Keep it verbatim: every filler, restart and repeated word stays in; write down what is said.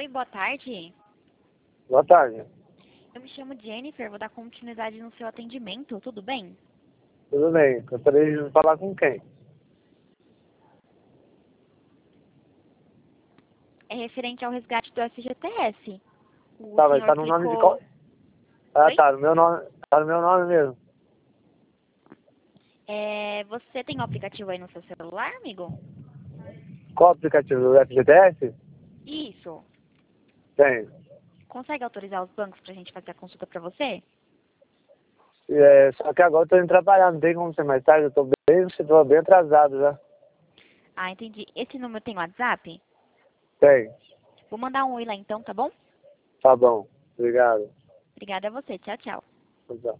Oi, boa tarde. Boa tarde. Eu me chamo Jennifer, vou dar continuidade no seu atendimento, tudo bem? Tudo bem. Gostaria de falar com quem? É referente ao resgate do F G T S. O Tá, mas senhor tá no nome de clicou... qual? Ah, Oi? tá, no meu nome. Tá no meu nome mesmo. É, você tem o aplicativo aí no seu celular, amigo? Qual aplicativo? Do F G T S? Isso. Tem. Consegue autorizar os bancos pra gente fazer a consulta pra você? É, só que agora eu tô indo trabalhar, não tem como ser mais tarde, eu tô bem, eu tô bem atrasado já. Ah, entendi. Esse número tem WhatsApp? Tem. Vou mandar um oi lá então, tá bom? Tá bom. Obrigado. Obrigada a você. Tchau, tchau. Tchau.